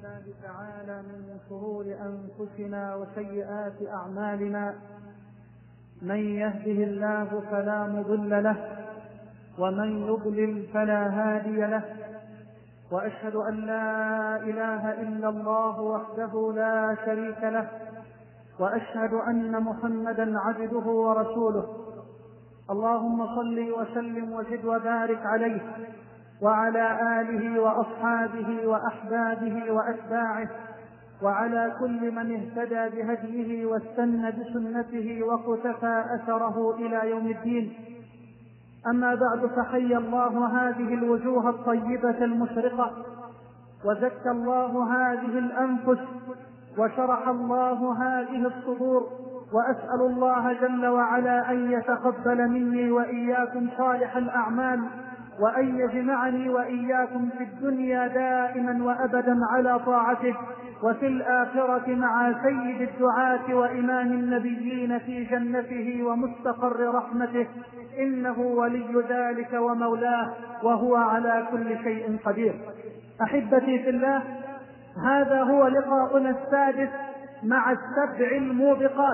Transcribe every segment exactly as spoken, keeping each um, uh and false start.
الله تعالى من شرور أنفسنا وسيئات أعمالنا. من يهده الله فلا مضل له، ومن يضلل فلا هادي له. وأشهد أن لا إله إلا الله وحده لا شريك له، وأشهد أن محمدا عبده ورسوله. اللهم صل وسلم وزد وبارك عليه وعلى آله وأصحابه وأحبابه وأتباعه، وعلى كل من اهتدى بهديه واستنى بسنته وقتفى أثره إلى يوم الدين. أما بعد، فحي الله هذه الوجوه الطيبة المشرقة، وزكى الله هذه الأنفس، وشرح الله هذه الصدور. وأسأل الله جل وعلا أن يتقبل مني وإياكم صالح الأعمال، وأن يجمعني وإياكم في الدنيا دائما وأبدا على طاعته، وفي الآخرة مع سيد الدعاة وإمام النبيين في جنته ومستقر رحمته، إنه ولي ذلك ومولاه، وهو على كل شيء قدير. أحبتي في الله، هذا هو لقاؤنا السادس مع السبع الموبقات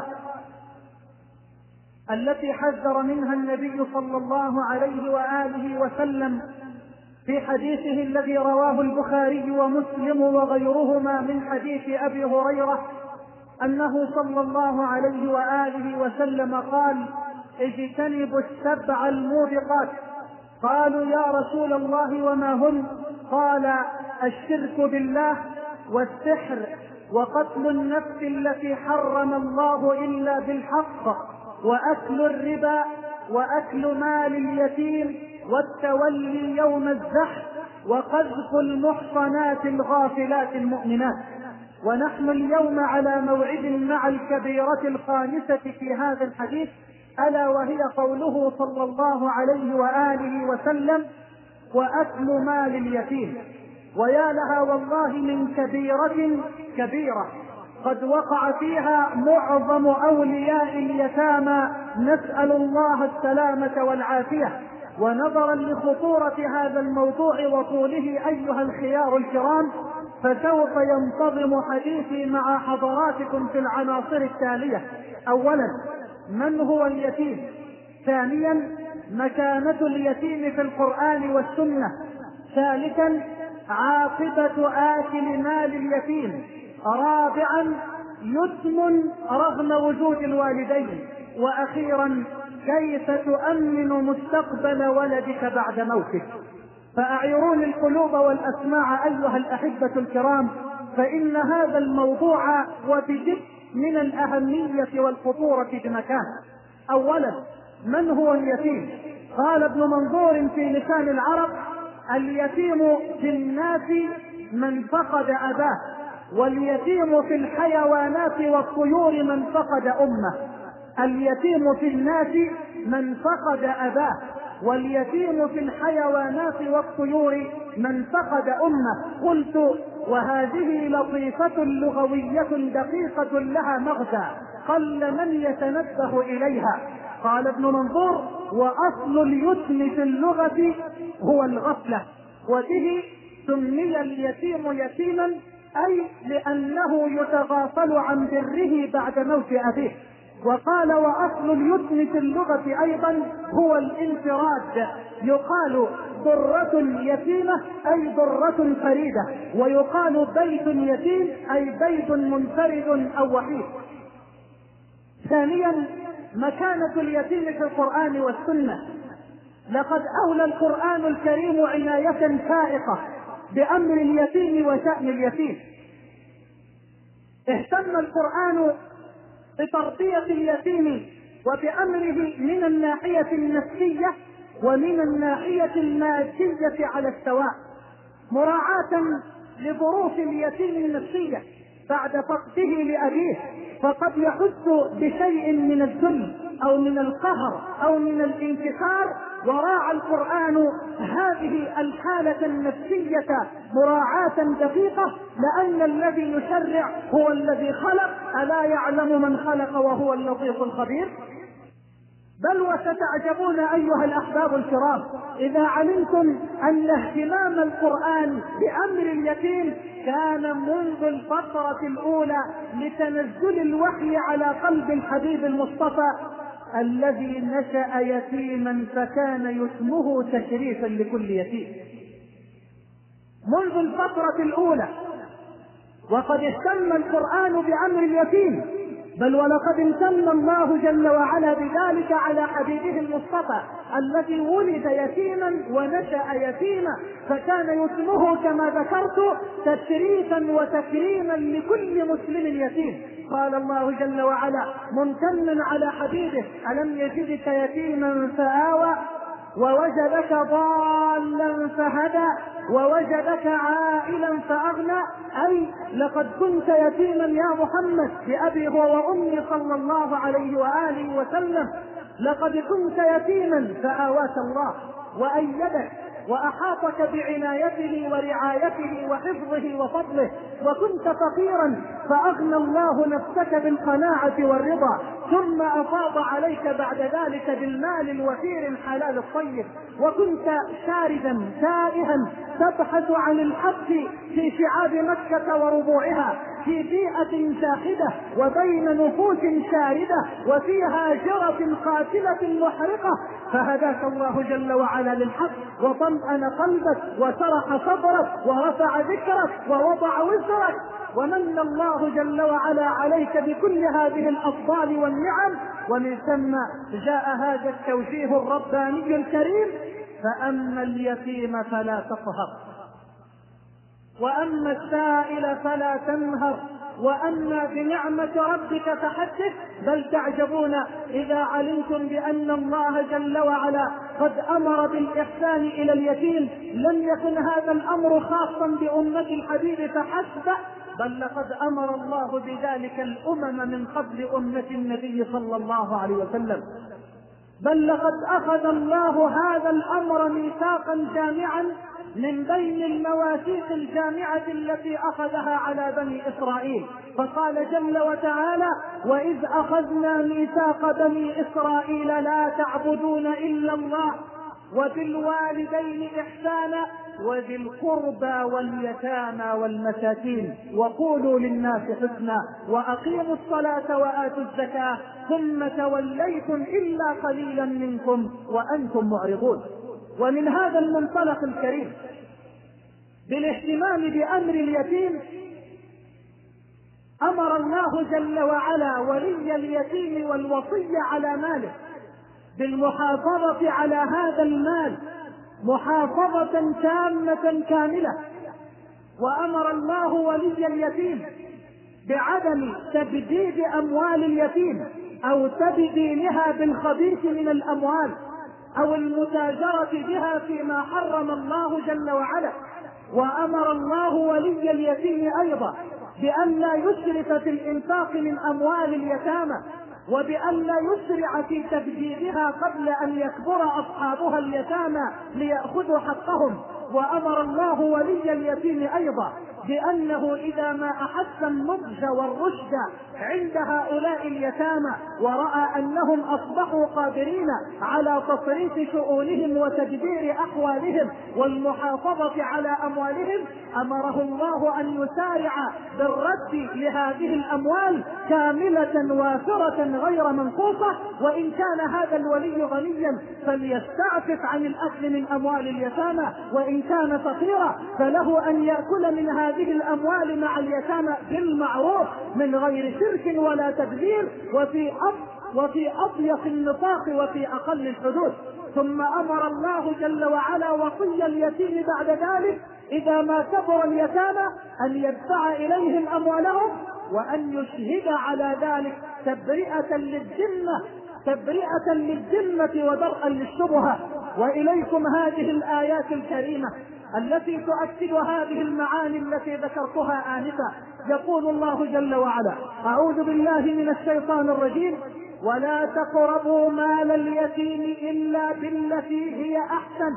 التي حذر منها النبي صلى الله عليه وآله وسلم في حديثه الذي رواه البخاري ومسلم وغيرهما من حديث أبي هريرة، أنه صلى الله عليه وآله وسلم قال: اجتنبوا السبع الموبقات. قالوا: يا رسول الله وما هم؟ قال: الشرك بالله، والسحر، وقتل النفس التي حرم الله إلا بالحق، وأكل الربا، وأكل مال اليتيم، والتولي يوم الزحف، وقذف المحصنات الغافلات المؤمنات. ونحن اليوم على موعد مع الكبيرة الخامسة في هذا الحديث، ألا وهي قوله صلى الله عليه وآله وسلم: وأكل مال اليتيم. ويا لها والله من كبيرة كبيرة قد وقع فيها معظم أولياء اليتامى، نسأل الله السلامة والعافية. ونظرا لخطورة هذا الموضوع وطوله أيها الخيار الكرام، فسوف ينتظم حديثي مع حضراتكم في العناصر التالية: أولا، من هو اليتيم؟ ثانيا، مكانة اليتيم في القرآن والسنة. ثالثا، عاقبة آكل مال اليتيم. رابعا، يتم رغم وجود الوالدين. وأخيرا، كيف تؤمن مستقبل ولدك بعد موتك. فأعيروني القلوب والأسماع أيها الأحبة الكرام، فإن هذا الموضوع وبجد من الأهمية والخطورة بمكان. أولا، من هو اليتيم؟ قال ابن منظور في لسان العرب: اليتيم في الناس من فقد أباه، واليتيم في الحيوانات والطيور من فقد أمه. اليتيم في الناس من فقد أباه، واليتيم في الحيوانات والطيور من فقد أمه. قلت: وهذه لطيفة لغوية دقيقة لها مغزى قل من يتنبه إليها. قال ابن منظور: وأصل اليتم في اللغة هو الغفلة، وبه سمي اليتيم يتيما، أي لأنه يتغافل عن بره بعد موت أبيه. وقال: وأصل اليتم في اللغة أيضا هو الانفراد، يقال ضرة يتيمة أي ضرة فريدة، ويقال بيت يتيم أي بيت منفرد أو وحيد. ثانيا، مكانة اليتيم في القرآن والسنة. لقد أولى القرآن الكريم عناية فائقة بأمر اليتيم وشأن اليتيم. اهتم القرآن بتربية اليتيم وبأمره من الناحية النفسية ومن الناحية المادية على السواء، مراعاة لظروف اليتيم النفسية بعد فقده لأبيه، فقد يحس بشيء من الذل أو من القهر أو من الانكسار، وراعى القرآن هذه الحالة النفسية مراعاة دقيقة، لأن الذي يشرع هو الذي خلق، ألا يعلم من خلق وهو اللطيف الخبير. بل وستعجبون أيها الأحباب الكرام إذا علمتم أن اهتمام القرآن بأمر اليتيم كان منذ الفترة الأولى لتنزل الوحي على قلب الحبيب المصطفى الذي نشأ يتيما فكان يسمه تشريفا لكل يتيم. منذ الفترة الأولى وقد اهتم القرآن بأمر اليتيم، بل ولقد امتن الله جل وعلا بذلك على حبيبه المصطفى الذي ولد يتيما ونشأ يتيما فكان يسمه كما ذكرت تشريفا وتكريما لكل مسلم يتيم. قال الله جل وعلا ممتنا على حبيبه ألم يجدك يتيما فآوى ووجدك ضالا فهدى ووجدك عائلا فأغنى، أي لقد كنت يتيما يا محمد بأبي هو وأمي صلى الله عليه وآله وسلم، لقد كنت يتيما فآواك الله وأيدك وأحاطك بعنايته ورعايته وحفظه وفضله، وكنت فقيرا فأغنى الله نفسك بالقناعة والرضا، ثم أفاض عليك بعد ذلك بالمال الوفير الحلال الطيب، وكنت شاردا تائها تبحث عن الحق في شعاب مكة وربوعها في بيئة شاحدة وبين نفوس شاردة وفيها جرة قاتلة محرقة، فهداك الله جل وعلا للحق وطمأن قلبك وشرح صدرك ورفع ذكرك ووضع وزرك، ومن الله جل وعلا عليك بكل هذه الأفضال والنعم. ومن ثم جاء هذا التوجيه الرباني الكريم فأما اليتيم فلا تقهر وأما السائل فلا تنهر وأما بنعمة ربك فحدث. بل تعجبون إذا علمتم بأن الله جل وعلا قد أمر بالإحسان إلى اليتيم لم يكن هذا الأمر خاصا بأمة الحبيب فحسب، بل لقد أمر الله بذلك الأمم من قبل أمة النبي صلى الله عليه وسلم، بل لقد أخذ الله هذا الأمر ميثاقا جامعا من بين المواثيق الجامعة التي أخذها على بني إسرائيل، فقال جل وتعالى وإذ أخذنا ميثاق بني إسرائيل لا تعبدون إلا الله وبالوالدين إحسانا وذي القربى واليتامى والمساكين وقولوا للناس حسنا وأقيموا الصلاة وآتوا الزكاة ثم توليتم إلا قليلا منكم وأنتم معرضون. ومن هذا المنطلق الكريم بالاهتمام بأمر اليتيم أمر الله جل وعلا ولي اليتيم والوصي على ماله بالمحافظة على هذا المال محافظة تامة كاملة، وأمر الله ولي اليتيم بعدم تبديد أموال اليتيم أو تبديلها بالخبيث من الأموال أو المتاجرة بها فيما حرم الله جل وعلا. وأمر الله ولي اليتيم أيضا بأن لا يسرف في الإنفاق من أموال اليتامى وبأن لا يسرع في تبديدها قبل أن يكبر أصحابها اليتامى ليأخذوا حقهم. وأمر الله ولي اليتيم أيضا بأنه إذا ما أحس النضج والرشد عند هؤلاء اليتامى ورأى أنهم أصبحوا قادرين على تصريف شؤونهم وتدبير أحوالهم والمحافظة على أموالهم أمره الله أن يسارع بالرد لهذه الأموال كاملة وافرة غير منقوصة، وإن كان هذا الولي غنيا فليستعفف عن الأكل من أموال اليتامى، وإن كان فقيرا فله أن يأكل من هذه الأموال مع اليتامى بالمعروف من غير شرك ولا تبذير وفي وفي أضيق النطاق وفي أقل الحدود. ثم أمر الله جل وعلا وصي اليتيم بعد ذلك إذا ما كبر اليتامى أن يدفع إليهم أموالهم وأن يشهد على ذلك تبرئة للذمة تبرئة للذمة ودرءا للشبهة. وإليكم هذه الآيات الكريمة التي تؤكد هذه المعاني التي ذكرتها آنفا. يقول الله جل وعلا أعوذ بالله من الشيطان الرجيم ولا تقربوا مال اليتيم إلا بالتي هي أحسن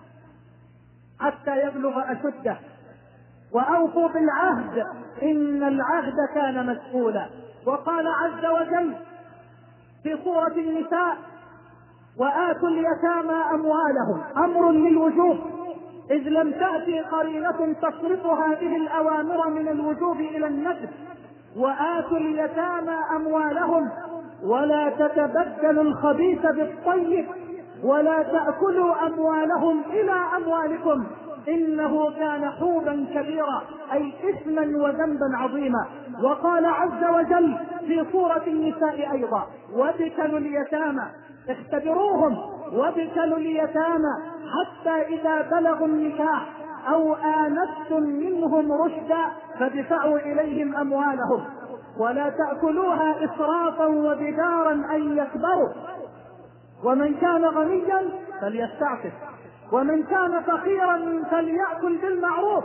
حتى يبلغ أشده وأوفوا بالعهد إن العهد كان مسؤولا. وقال عز وجل في سورة النساء وآتوا اليتامى أموالهم أمر للوجوب، إذ لم تأتي قرينة تصرف هذه الأوامر من الوجوب إلى الندب. وآتوا اليتامى أموالهم ولا تتبدلوا الخبيث بالطيب ولا تأكلوا أموالهم إلى أموالكم إنه كان حوبا كبيرا، أي إثما وذنبا عظيما. وقال عز وجل في سورة النساء أيضا: وابتلوا اليتامى، اختبروهم وابتلوا اليتامى حتى إذا بلغوا النكاح أو آنستم منهم رشدا فادفعوا إليهم أموالهم ولا تأكلوها إسرافا وبدارا أن يكبروا، ومن كان غنيا فليستعفف ومن كان فقيرا فليأكل بالمعروف،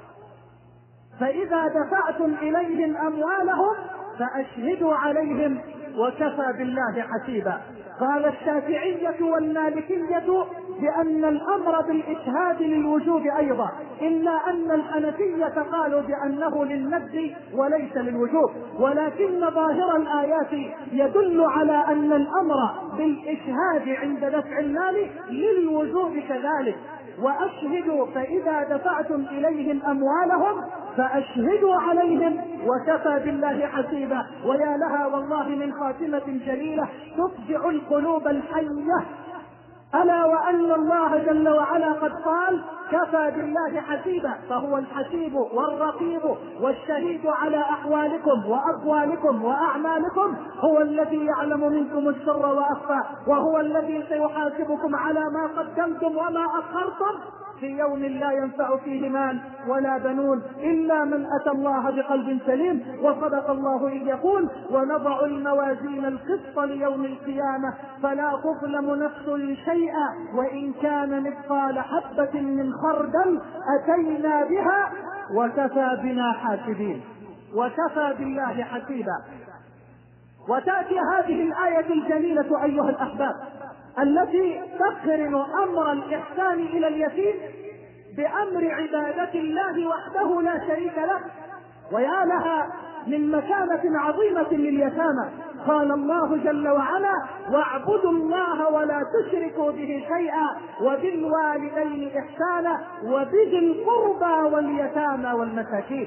فإذا دفعتم إليهم أموالهم فأشهدوا عليهم وكفى بالله حسيبا. قال الشافعية والمالكية بأن الأمر بالإشهاد للوجوب أيضا، إلا أن الحنفية قالوا بأنه للندب وليس للوجوب، ولكن ظاهر الآيات يدل على أن الأمر بالإشهاد عند دفع المال للوجوب كذلك. وأشهدوا فإذا دفعتم إليهم أموالهم فأشهدوا عليهم وكفى بالله حسيبا. ويا لها والله من خاتمة جليلة تفزع القلوب الحية، ألا وأن الله جل وعلا قد قال: كفى بالله حسيبا، فهو الحسيب والرقيب والشهيد على أحوالكم وأقوالكم وأعمالكم، هو الذي يعلم منكم السر وأخفى، وهو الذي سيحاسبكم على ما قدمتم وما أخرتم في يوم لا ينفع فيه مال ولا بنون إلا من أتى الله بقلب سليم. وصدق الله إذ يقول: ونضع الموازين القسط ليوم القيامة فلا تظلم نفس شيئا وإن كان مثقال حبة من خردل أتينا بها وكفى بنا حاسبين وكفى بالله حسيبا. وتأتي هذه الآية الجليلة أيها الأحباب التي تقرن أمر الإحسان إلى اليتيم بأمر عبادة الله وحده لا شريك له، ويا لها من مكانة عظيمة لليتامى. قال الله جل وعلا: واعبدوا الله ولا تشركوا به شيئا وبالوالدين إحسانا وبذي القربى واليتامى والمساكين.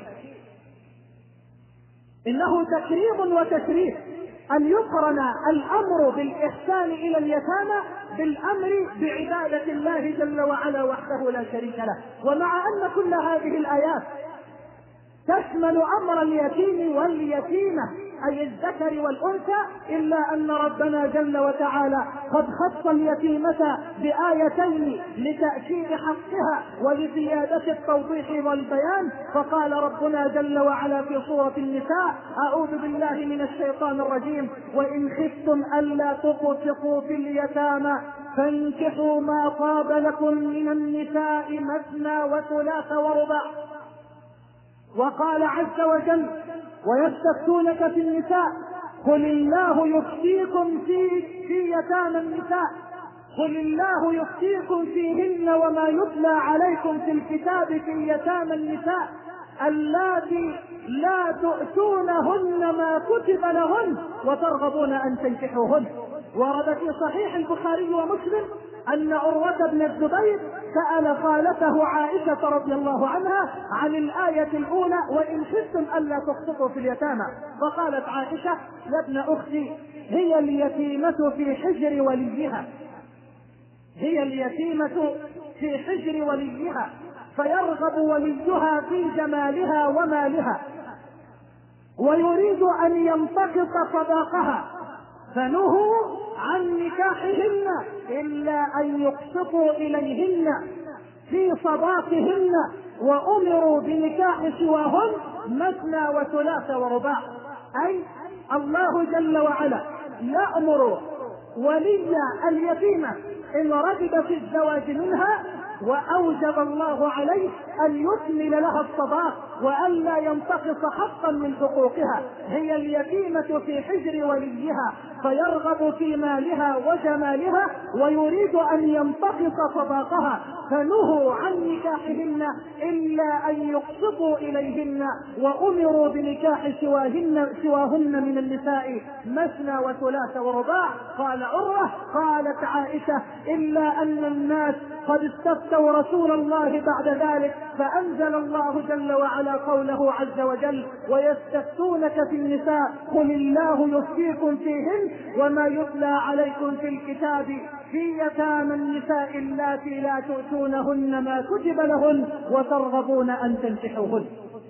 إنه تكريم وتشريف أن يقرن الأمر بالإحسان إلى اليتامى بالأمر بعبادة الله جل وعلا وحده لا شريك له. ومع أن كل هذه الآيات تشمل أمر اليتيم واليتيمة أي الذكر والأنثى، إلا أن ربنا جل وتعالى قد خص اليتيمة بآيتين لتأكيد حقها ولزيادة التوضيح والبيان. فقال ربنا جل وعلا في سورة النساء: أعوذ بالله من الشيطان الرجيم: وإن خفتم ألا تقسطوا في اليتامى فانكحوا ما طاب لكم من النساء مثنى وثلاث ورباع. وقال عز وجل: ويستفتونك في النساء قل الله يفتيكم في في يتامى النساء قل الله يفتيكم فيهن وما يتلى عليكم في الكتاب في يتامى النساء اللاتي لا تؤتونهن ما كتب لهن وترغبون أن تنكحوهن. ورد في صحيح البخاري ومسلم أن عروة بن الزبير سأل خالته عائشة رضي الله عنها عن الآية الأولى: وإن خفتم ألا تقسطوا في اليتامى، فقالت عائشة: يا ابن أختي، هي اليتيمة في حجر وليها هي اليتيمة في حجر وليها فيرغب وليها في جمالها ومالها ويريد أن ينتقص صداقها، فنهوا عن نكاحهن إلا أن يقسطوا إليهن في صداقهن وأمروا بنكاح سواهن مثنى وثلاث ورباع. أي الله جل وعلا يأمر ولي اليتيمة إن رغب في الزواج منها، وأوجب الله عليه أن يكمل لها الصداق وألا ينتقص حقا من حقوقها. هي اليتيمة في حجر وليها فيرغب في مالها وجمالها ويريد أن ينتقص صداقها، فنهوا عن نكاحهن إلا أن يقسطوا إليهن، وأمروا بنكاح سواهن, سواهن من النساء مثنى وثلاث ورباع. قال عروة قالت عائشة إلا أن الناس قد استفتوا رسول الله بعد ذلك فأنزل الله جل وعلا قوله عز وجل ويستفتونك في النساء قل الله يفتيكم فيهن وما يتلى عليكم في الكتاب في يتامى النساء اللاتي لا تؤتونهن ما كتب لهن وترغبون أن تنكحوهن.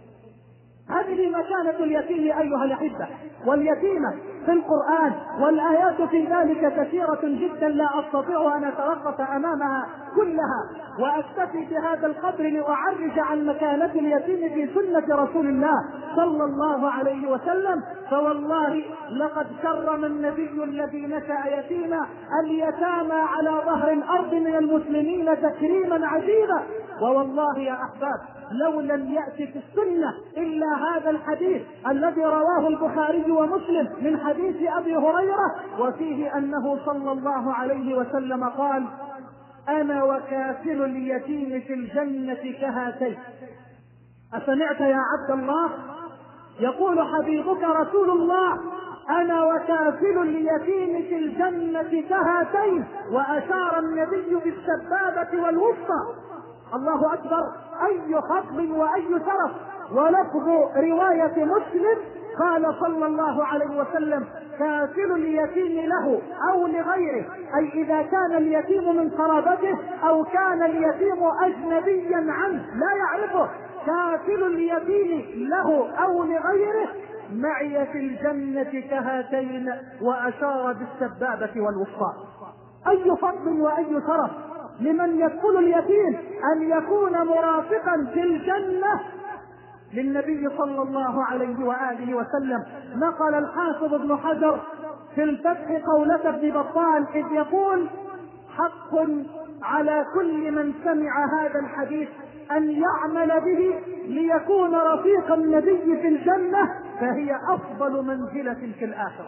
هذه مكانة اليتيم أيها الأحبة، واليتيمة في القرآن والآيات في ذلك كثيرة جدا لا أستطيع أن أتوقف أمامها كلها، وأكتفي بهذا القدر لأعرج عن مكانة اليتيم في سنة رسول الله صلى الله عليه وسلم. فوالله لقد كرم النبي الذي نشأ يتيما اليتامى على ظهر الأرض من المسلمين تكريما عجيبا. ووالله يا أحباب لو لم يأتي في السنة إلا هذا الحديث الذي رواه البخاري ومسلم من حديث أبي هريرة، وفيه أنه صلى الله عليه وسلم قال أنا وكافل اليتيم في الجنة كهاتين. أسمعت يا عبد الله؟ يقول حبيبك رسول الله أنا وكافل اليتيم في الجنة كهاتين، وأشار النبي بالسبابة والوسطى. الله أكبر، أي فضل وأي شرف. ولفظ رواية مسلم قال صلى الله عليه وسلم كافل اليتيم له أو لغيره، أي إذا كان اليتيم من قرابته أو كان اليتيم أجنبيا عنه لا يعرفه، كافل اليتيم له أو لغيره معي في الجنة كهاتين، وأشار بالسبابة والوسطى. أي فضل وأي شرف لمن يدخل اليتيم أن يكون مرافقا في الجنة للنبي صلى الله عليه وآله وسلم. نقل الحافظ ابن حجر في الفتح قولة ابن بطال إذ يقول حق على كل من سمع هذا الحديث أن يعمل به ليكون رفيق النبي في الجنة، فهي أفضل منزلة في الآخرة.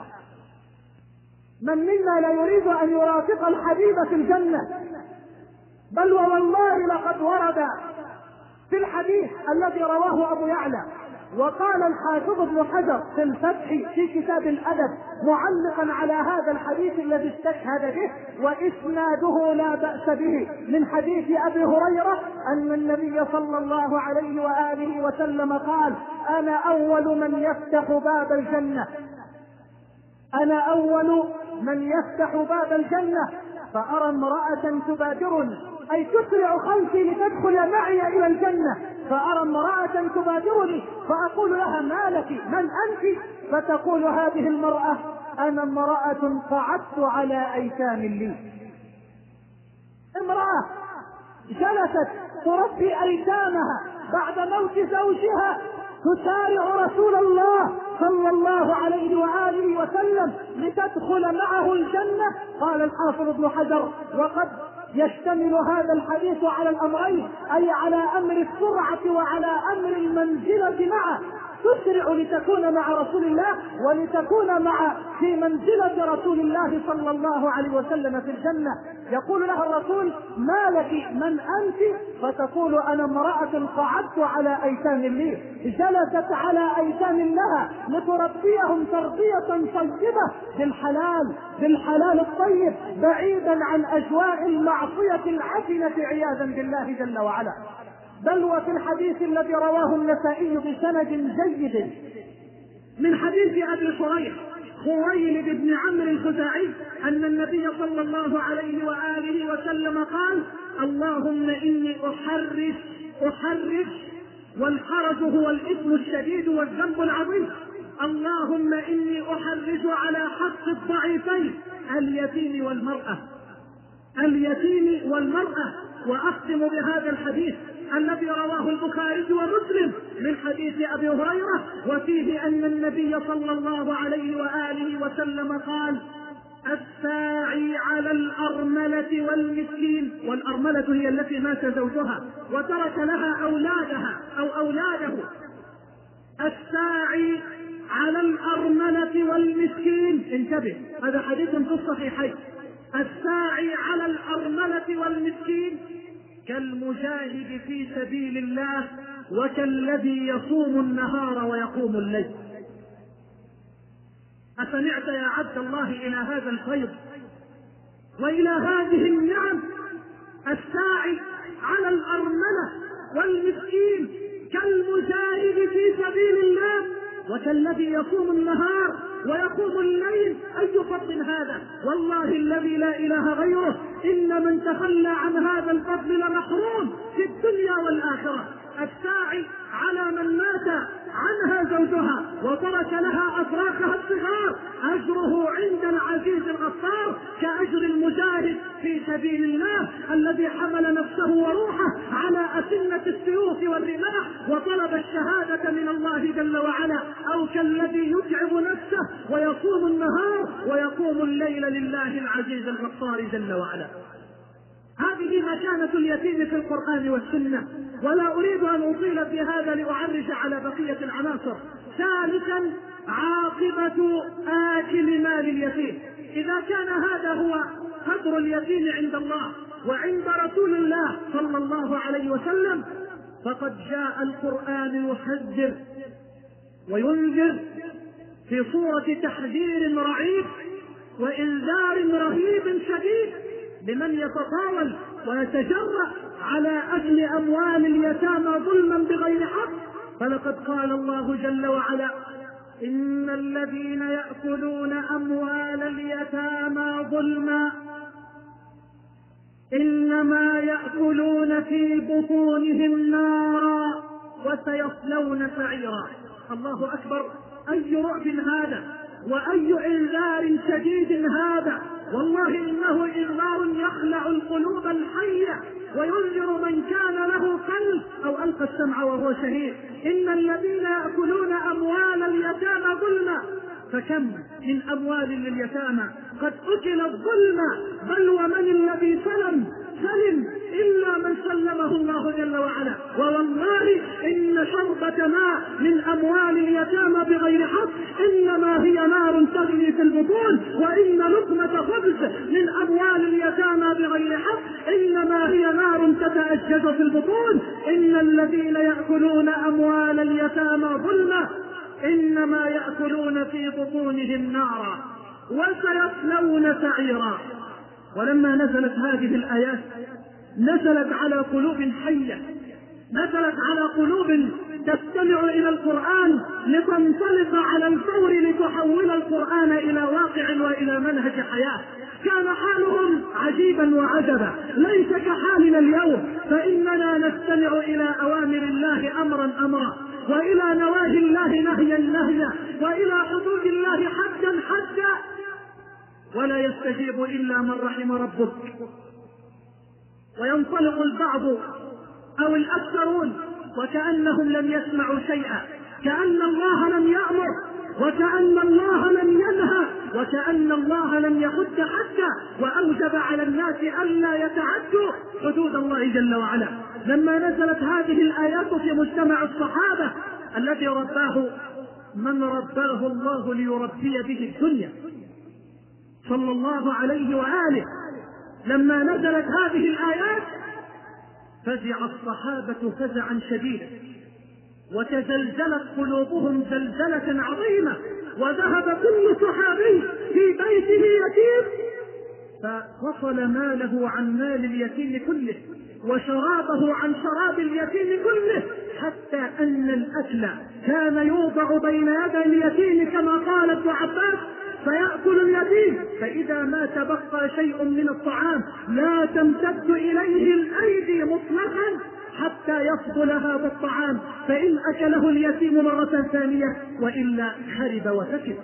من منا لا يريد أن يرافق الحبيب في الجنة؟ بل والله لقد ورد في الحديث الذي رواه أبو يعلى، وقال الحافظ ابن حجر في الفتح في كتاب الأدب معلقا على هذا الحديث الذي استشهد به وإسناده لا بأس به من حديث أبي هريرة أن النبي صلى الله عليه وآله وسلم قال أنا أول من يفتح باب الجنة أنا أول من يفتح باب الجنة فأرى امرأة تبادرني، أي تسرع خلفي لتدخل معي إلى الجنة، فأرى امرأة تبادرني فأقول لها ما لك من أنت؟ فتقول هذه المرأة أنا امرأة قعدت على أيتام لي. امرأة جلست تربي أيتامها بعد موت زوجها تسارع رسول الله صلى الله عليه وآله وسلم لتدخل معه الجنة. قال الحافظ ابن حجر وقد يشتمل هذا الحديث على الأمرين، أي على أمر السرعة وعلى أمر المنزلة معه، تسرع لتكون مع رسول الله ولتكون مع في منزلة رسول الله صلى الله عليه وسلم في الجنة. يقول لها الرسول ما لك من أنت؟ فتقول أنا امرأة قعدت على أيتام لي، جلست على أيتام لها لتربيهم تربية طيبة بالحلال بالحلال الطيب بعيدا عن أجواء المعصية العفنة عياذا بالله جل وعلا. بل وفي الحديث الذي رواه النسائي بسند جيد من حديث أبي شريح خويلد بن عمرو الخزاعي أن النبي صلى الله عليه وآله وسلم قال اللهم إني أحرج أحرج والحرج هو الإثم الشديد والذنب العظيم، اللهم إني أحرج على حق الضعيفين اليتيم والمرأة اليتيم والمرأة. وأختم بهذا الحديث الذي رواه البخاري ومسلم من حديث أبي هريرة، وفيه أن النبي صلى الله عليه وآله وسلم قال الساعي على الأرملة والمسكين، والأرملة هي التي مات زوجها وترك لها أولادها أو أولاده، الساعي على الأرملة والمسكين انتبه، هذا حديث في الصحيحين: الساعي على الأرملة والمسكين كالمجاهد في سبيل الله وكالذي يصوم النهار ويقوم الليل. أسمعت يا عبد الله إلى هذا الفيض وإلى هذه النعم؟ الساعي على الأرملة والمسكين كالمجاهد في سبيل الله وكالذي يصوم النهار ويقوم الليل. أي فضل هذا؟ والله الذي لا إله غيره إن من تخلى عن هذا الفضل لمحروم في الدنيا والآخرة. الساعي على من مات عنها زوجها وترك لها أفراخها الصغار أجره عند العزيز الغفار كأجر المجاهد في سبيل الله الذي حمل نفسه وروحه على أسنة السيوف والرماح وطلب الشهادة من الله جل وعلا، أو كالذي يتعب نفسه ويصوم النهار ويقوم الليل لله العزيز الغفار جل وعلا. هذه مكانة اليتيم في القرآن والسنة، ولا أريد أن أطيل في هذا لأعرج على بقية العناصر. ثالثا، عاقبة آكل مال اليتيم. إذا كان هذا هو قدر اليتيم عند الله وعند رسول الله صلى الله عليه وسلم، فقد جاء القرآن يحذر وينذر في صورة تحذير رعيب وإنذار رهيب شديد لمن يتطاول ويتجرأ على أكل أموال اليتامى ظلما بغير حق. فلقد قال الله جل وعلا: إن الذين يأكلون أموال اليتامى ظلما إنما يأكلون في بطونهم نارا وسيصلون سعيرا. الله أكبر! أي رعب هذا وأي إنذار شديد هذا! والله إنه إنذار يخلع القلوب الحية وينذر من كان له قلب أو ألقى السمع وهو شهيد. إن الذين يأكلون أموال اليتامى ظلما، فكم من أموال لليتامى قد أكل الظلم، بل ومن الذي سلم سلم إلا من سلمه الله جل وعلا. ووالله إن شربة ماء من أموال اليتامى بغير حق إنما هي نار تغلي في البطون، وإن لقمة خبز من أموال اليتامى بغير حق إنما هي نار تتأجج في البطون. إن الذين يأكلون أموال اليتامى ظلما إنما يأكلون في بطونهم نارا وسيصلون سعيرا. ولما نزلت هذه الآيات نزلت على قلوب حية، نزلت على قلوب تستمع إلى القرآن لتنطلق على الفور لتحول القرآن إلى واقع وإلى منهج حياة. كان حالهم عجيبا وعجبا، ليس كحالنا اليوم، فإننا نستمع إلى أوامر الله أمرا أمرا، وإلى نواهي الله نهيا نهيا، وإلى حدود الله حدا حدا، ولا يستجيب إلا من رحم ربك. وينطلق البعض أو الأكثرون وكأنهم لم يسمعوا شيئا، كأن الله لم يأمر وكأن الله لم ينهى وكأن الله لم يحد حتى وأوجب على الناس ألا يتعدوا حدود الله جل وعلا. لما نزلت هذه الآيات في مجتمع الصحابة الذي رباه من رباه الله ليربي به الدنيا صلى الله عليه وآله، لما نزلت هذه الآيات فزع الصحابة فزعا شديدا وتزلزلت قلوبهم زلزلة عظيمة، وذهب كل صحابي في بيته يتيم ففصل ماله عن مال اليتيم كله وشرابه عن شراب اليتيم كله، حتى أن الأكل كان يوضع بين يدي اليتيم كما قال ابن عباس فيأكل اليتيم، فإذا ما تبقى شيء من الطعام لا تمتد إليه الأيدي مطلقا حتى يفضل هذا الطعام، فإن أكله اليتيم مرة ثانية وإلا خرب وسكت.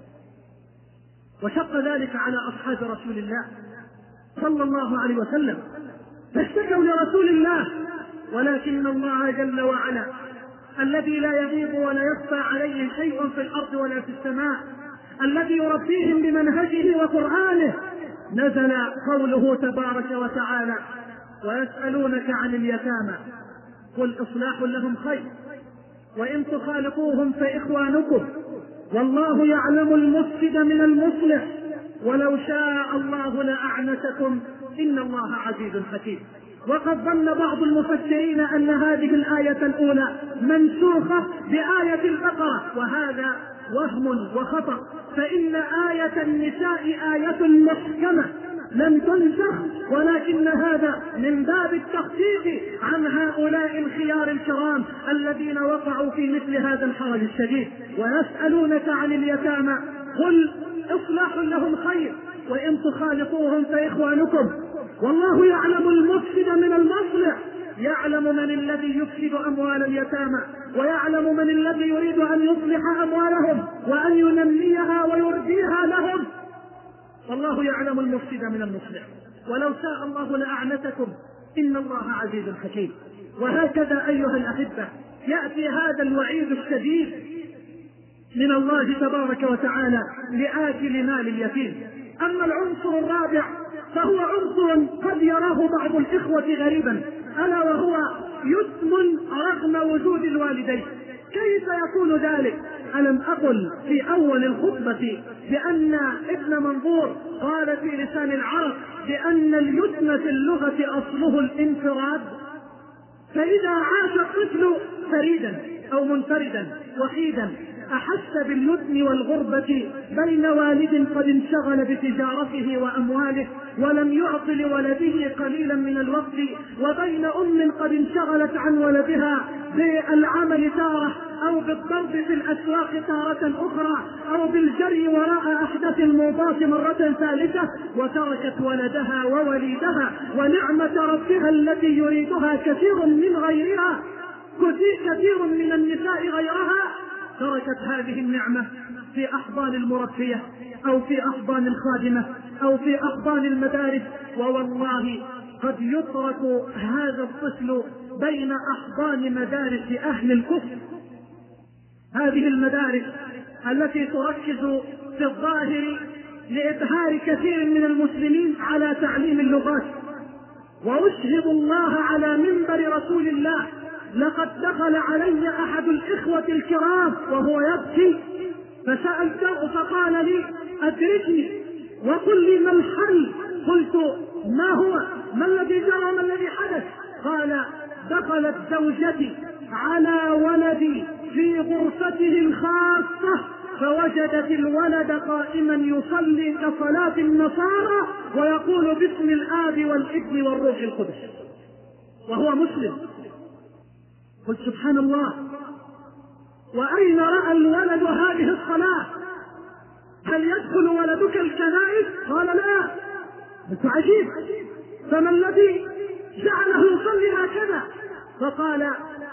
وشق ذلك على أصحاب رسول الله صلى الله عليه وسلم، فاشتكوا لرسول الله، ولكن الله جل وعلا الذي لا يغيب ولا يخفى عليه شيء في الأرض ولا في السماء، الذي يربيهم بمنهجه وقرآنه، نزل قوله تبارك وتعالى: ويسألونك عن اليتامى قل إصلاح لهم خير وإن تخالطوهم فإخوانكم والله يعلم المفسد من المصلح ولو شاء الله لأعنتكم إن الله عزيز حكيم. وقد ظن بعض المفسرين أن هذه الآية الأولى منسوخة بآية البقرة، وهذا وهم وخطأ، فإن آية النساء آية محكمة لم تنسخ، ولكن هذا من باب التخفيف عن هؤلاء الخيار الكرام الذين وقعوا في مثل هذا الحرج الشديد. ويسألونك عن اليتامى قل إصلاح لهم خير وإن تخالطوهم فإخوانكم والله يعلم المفسد من المصلح، يعلم من الذي يفسد أموال اليتامى ويعلم من الذي يريد أن يصلح أموالهم وأن ينميها ويرديها لهم، والله يعلم المفسد من المصلح ولو شاء الله لأعنتكم إن الله عزيز حكيم. وهكذا أيها الأحبة يأتي هذا الوعيد الشديد من الله تبارك وتعالى لآكل مال اليتيم. أما العنصر الرابع فهو عنصر قد يراه بعض الإخوة غريبا، ألا وهو يتم رغم وجود الوالدين. كيف يكون ذلك؟ ألم أقل في أول الخطبة بأن ابن منظور قال في لسان العرب بأن اليتم في اللغة أصله الانفراد؟ فإذا عاش الطفل فريدا أو منفردا وحيدا أحس باليتم والغربة بين والد قد انشغل بتجارته وأمواله ولم يعط لولده قليلا من الوقت، وبين أم قد انشغلت عن ولدها بالعمل تارة أو بالضرب في الأسواق تارة أخرى أو بالجري وراء أحدث الموضات مرة ثالثة، وتركت ولدها ووليدها ونعمة ربها التي يريدها كثير من غيرها كثير من النساء غيرها، تركت هذه النعمة في أحضان المربية أو في أحضان الخادمة أو في أحضان المدارس. ووالله قد يترك هذا الطفل بين أحضان مدارس أهل الكفر، هذه المدارس التي تركز في الظاهر لإبهار كثير من المسلمين على تعليم اللغات. وأشهد الله على منبر رسول الله لقد دخل علي أحد الإخوة الكرام وهو يبكي فسألته فقال لي أدركني وقل لي ما الحل. قلت ما هو؟ ما الذي جرى؟ ما الذي حدث؟ قال دخلت زوجتي على ولدي في غرفته الخاصة فوجدت الولد قائما يصلي كصلاة النصارى ويقول باسم الآب والابن والروح القدس وهو مسلم. قلت سبحان الله، وأين رأى الولد هذه الصلاة؟ هل يدخل ولدك الكنائس؟ قال لا. قلت عجيب، فما الذي جعله يصلي هكذا؟ فقال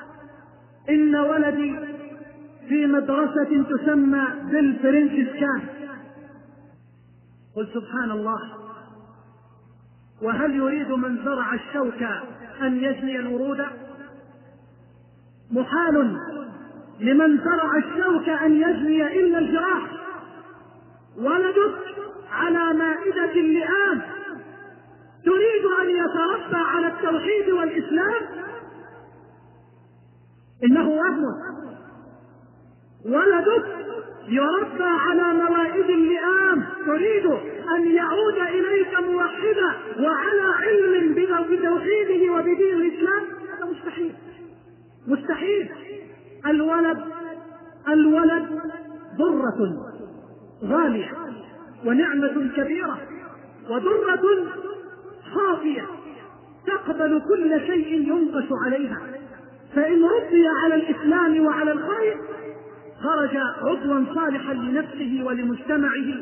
إن ولدي في مدرسة تسمى بالفرنسيسكان. قلت سبحان الله، وهل يريد من زرع الشوك أن يجني الورود؟ محال لمن زرع الشوك أن يجني إلا الجراح. ولدك على مائدة اللئام تريد أن يتربى على التوحيد والإسلام؟ إنه وهم. ولدك يربى على موائد اللئام تريد أن يعود إليك موحدا وعلى علم بتوحيده وبدين الإسلام؟ هذا مستحيل مستحيل. الولد الولد ضرة غالية ونعمة كبيرة ودرة صافية تقبل كل شيء ينقش عليها، فإن ربي على الإسلام وعلى الخير خرج عضوا صالحا لنفسه ولمجتمعه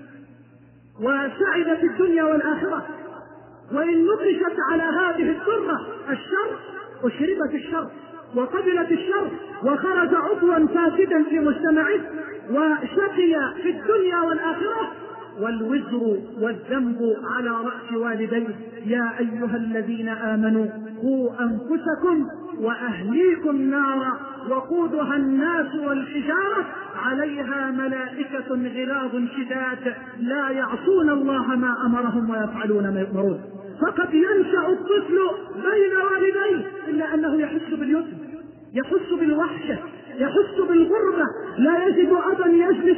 وسعد في الدنيا والآخرة، وإن نقشت على هذه الدرة الشر أشربت الشر وقبلت الشر وخرج عضوا فاسدا في مجتمعه وشقي في الدنيا والآخرة، والوزر والذنب على رأس والديه. يا أيها الذين آمنوا قوا أنفسكم وأهليكم نارا وقودها الناس والحجارة عليها ملائكة غلاظ شداد لا يعصون الله ما أمرهم ويفعلون ما يؤمرون. فقد ينشأ الطفل بين والديه إلا أنه يحس باليتم، يحس بالوحشة، يحس بالغربة، لا يجد أبا يجلس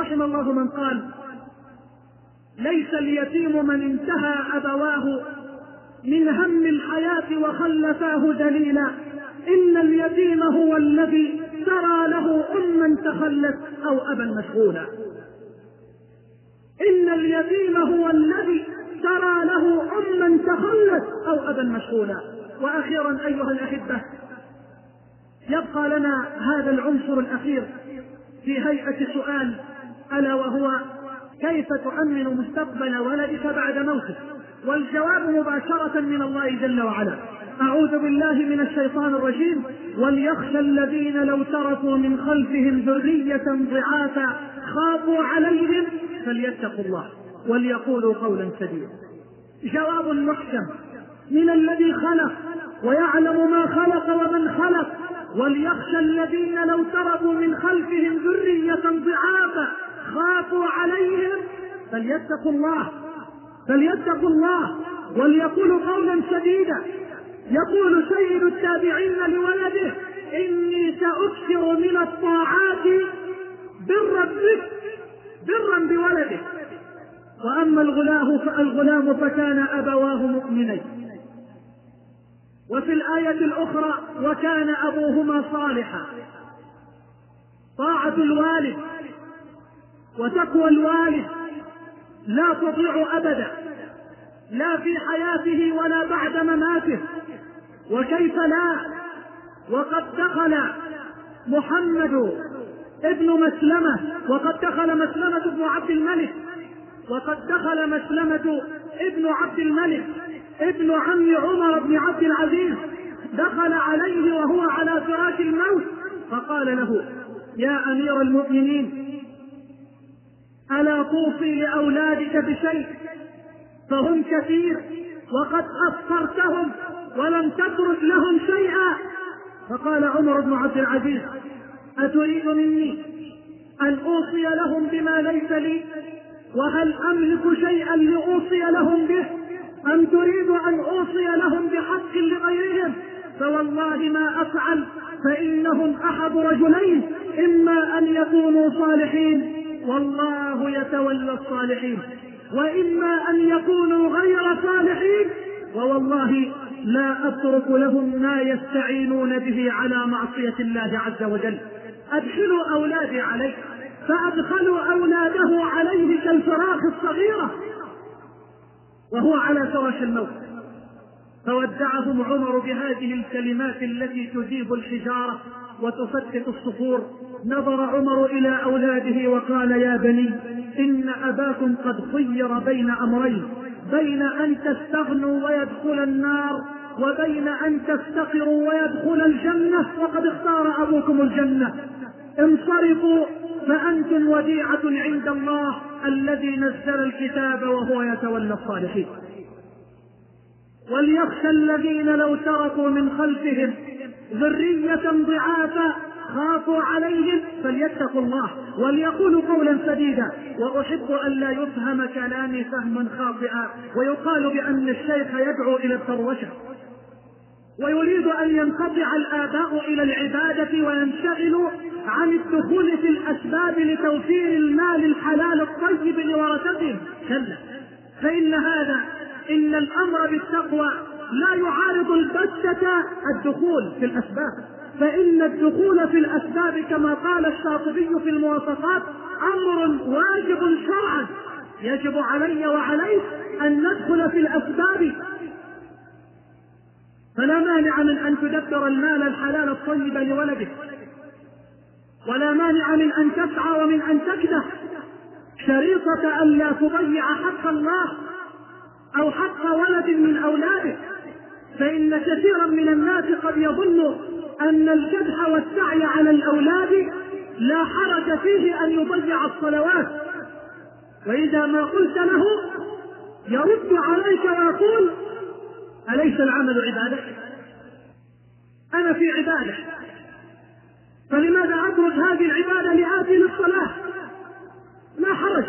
ورحم الله من قال: ليس اليتيم من انتهى أبواه من هم الحياة وخلفاه دليلا، إن اليتيم هو الذي ترى له أما تخلت أو أبا مشغولا. إن اليتيم هو الذي ترى له أما تخلت أو أبا مشغولا. وأخيرا أيها الأحبة، يبقى لنا هذا العنصر الأخير في هيئة سؤال، ألا وهو: كيف تؤمن مستقبل ولدك بعد موته؟ والجواب مباشرة من الله جل وعلا: أعوذ بالله من الشيطان الرجيم: وليخشى الذين لو تركوا من خلفهم ذرية ضعافا خافوا عليهم فليتقوا الله وليقولوا قولا سديدا. جواب محكم من الذي خلق ويعلم ما خلق ومن خلق: وليخشى الذين لو تركوا من خلفهم ذرية ضعافا خافوا عليهم فليتقوا الله فليتقوا الله وليقولوا قولا سديدا. يقول سيد التابعين لولده: إني سأكثر من الطاعات برا بك برا بولده. وأما الغلام فكان أبواه مؤمنين. وفي الآية الأخرى: وكان أبوهما صالحا. طاعة الوالد وتقوى الوالد لا تضيع أبدا، لا في حياته ولا بعد مماته. وكيف لا، وقد دخل محمد ابن مسلمة وقد دخل مسلمة ابن عبد الملك وقد دخل مسلمة ابن عبد الملك ابن عم عمر بن عبد العزيز، دخل عليه وهو على فراش الموت فقال له: يا أمير المؤمنين، ألا توصي لأولادك بشيء؟ فهم كثير وقد أفطرتهم ولم تترك لهم شيئا. فقال عمر بن عبد العزيز: أتريد مني أن أوصي لهم بما ليس لي؟ وهل أملك شيئا لأوصي لهم به؟ أم تريد أن أوصي لهم بحق لغيرهم؟ فوالله ما أفعل، فإنهم أحد رجلين: إما أن يكونوا صالحين والله يتولى الصالحين، وإما أن يكونوا غير صالحين ووالله لا أترك لهم ما يستعينون به على معصية الله عز وجل. أدخلوا أولادي عليه، فأدخلوا أولاده عليه كالفراخ الصغيرة وهو على فراش الموت. فودعهم عمر بهذه الكلمات التي تجيب الحجارة وتفتت الصخور. نظر عمر إلى أولاده وقال: يا بني، إن أباكم قد خير بين أمرين: بين أن تستغنوا ويدخل النار، وبين أن تفتقروا ويدخل الجنة، وقد اختار أبوكم الجنة. انصرفوا فأنتم وديعة عند الله الذي نزل الكتاب وهو يتولى الصالحين. وليخشى الذين لو تركوا من خلفهم ذرية ضعافا خافوا عليهم فليتقوا الله وليقولوا قولا سديدا. وأحب أن لا يفهم كلامي فهما خاطئا، ويقال بأن الشيخ يدعو إلى التروشة ويريد أن ينقطع الآباء إلى العبادة وينشغلوا عن الدخول في الأسباب لتوفير المال الحلال الطيب لورثتهم. كلا، فإن هذا إن الأمر بالتقوى لا يعارض البتة الدخول في الأسباب، فإن الدخول في الأسباب كما قال الشاطبي في المواصفات أمر واجب شرعا، يجب علي وعليك أن ندخل في الأسباب. فلا مانع من أن تدبر المال الحلال الطيب لولدك، ولا مانع من أن تسعى ومن أن تكدح، شريطة أن لا تضيع حق الله أو حق ولد من أولادك. فإن كثيرا من الناس قد يظن أن الكدح والسعي على الأولاد لا حرج فيه أن يضيع الصلوات، وإذا ما قلت له يرد عليك ويقول: أليس العمل عبادة؟ أنا في عبادة، فلماذا أترك هذه العبادة لآتي للصلاة؟ لا حرج.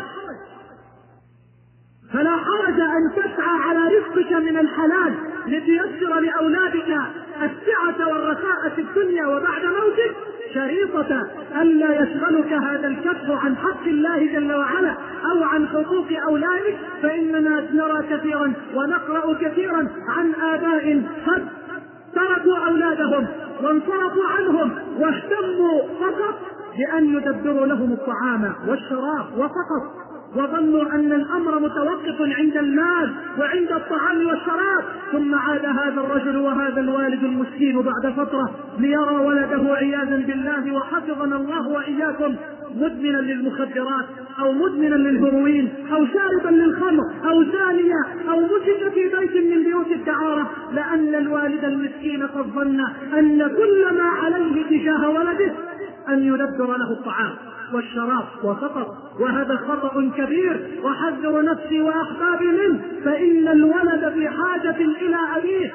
فلا حرج أن تسعى على رزقك من الحلال لتيسر لأولادك السعة والرخاء في الدنيا وبعد موتك، شريطة ألا يشغلك هذا الكف عن حق الله جل وعلا أو عن حقوق أولادك، فإننا نرى كثيرا ونقرأ كثيرا عن آباء قد تركوا أولادهم وانصرفوا عنهم واهتموا فقط بأن يدبروا لهم الطعام والشراب وفقط، وظنوا أن الأمر متوقف عند المال وعند الطعام والشراب. ثم عاد هذا الرجل وهذا الوالد المسكين بعد فترة ليرى ولده عياذا بالله وحفظنا الله وإياكم مدمنا للمخدرات أو مدمنا للهروين أو شاربا للخمر أو زانيا أو مسك في بيت من بيوت الدعارة، لأن الوالد المسكين قد ظن أن كل ما عليه تجاه ولده أن يدبر له الطعام والشراب وفقط، وهذا خطأ كبير وحذر نفسي وأحبابي منه، فإن الولد في حاجة إلى أبيه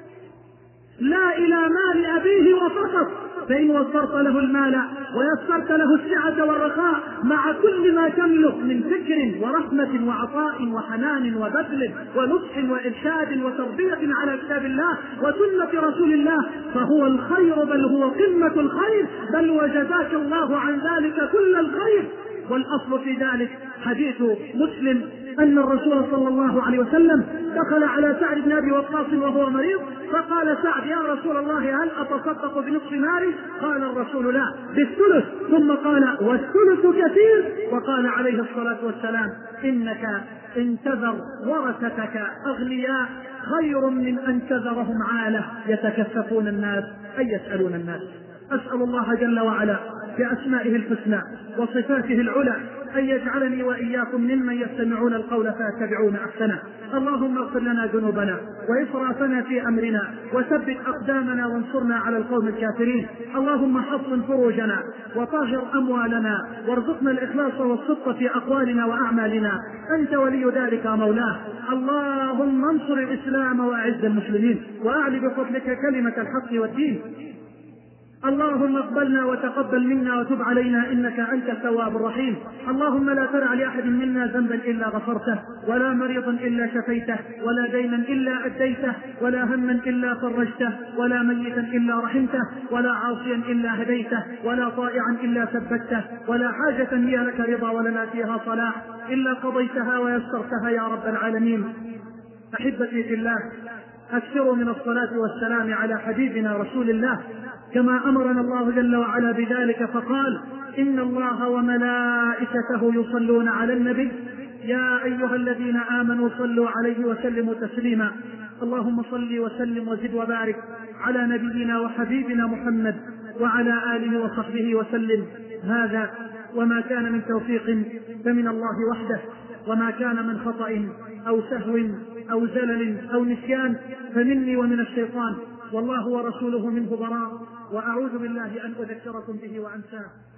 لا إلى مال أبيه وفقط. فإن وفرت له المال ويسرت له السعة والرخاء مع كل ما تملك من فكر ورحمة وعطاء وحنان وبذل ونصح وإرشاد وتربية على كتاب الله وسنة رسول الله، فهو الخير، بل هو قمة الخير، بل وجزاك الله عن ذلك كل الخير. والأصل في ذلك حديث مسلم أن الرسول صلى الله عليه وسلم دخل على سعد بن أبي وقاص وهو مريض، فقال سعد: يا رسول الله هل أتصدق بنصف مالي؟ قال الرسول: لا، بالثلث. ثم قال: والثلث كثير. وقال عليه الصلاة والسلام: إنك إن تذر ورثتك أغنياء خير من أن تذرهم عالة يتكففون الناس أي يسألون الناس. أسأل الله جل وعلا بأسمائه الحسنى وصفاته العلى أن يجعلني وإياكم ممن يستمعون القول فيتبعون أحسنه. اللهم اغفر لنا ذنوبنا وإسرافنا في أمرنا وثبت أقدامنا وانصرنا على القوم الكافرين. اللهم حصن فروجنا وطهر أموالنا وارزقنا الإخلاص والصدق في أقوالنا وأعمالنا، أنت ولي ذلك مولاه. اللهم انصر الإسلام وأعز المسلمين وأعل بفضلك كلمة الحق والدين. اللهم اقبلنا وتقبل منا وتب علينا إنك أنت التواب الرحيم. اللهم لا تدع لأحد منا ذنبا إلا غفرته، ولا مريضا إلا شفيته، ولا دينا إلا أديته، ولا هما إلا فرجته، ولا ميتا إلا رحمته، ولا عاصيا إلا هديته، ولا طائعا إلا ثبته، ولا حاجة هي لك رضا ولنا فيها صلاح إلا قضيتها ويسرتها يا رب العالمين. أحبتي في الله، أكثروا من الصلاة والسلام على حبيبنا رسول الله كما أمرنا الله جل وعلا بذلك، فقال: إن الله وملائكته يصلون على النبي يا أيها الذين آمنوا صلوا عليه وسلموا تسليما. اللهم صل وسلم وزد وبارك على نبينا وحبيبنا محمد وعلى آله وصحبه وسلم. هذا وما كان من توفيق فمن الله وحده، وما كان من خطأ أو سهو أو زلل أو نسيان فمني ومن الشيطان، والله ورسوله منه براء، وأعوذ بالله أن أذكركم به وأنساه.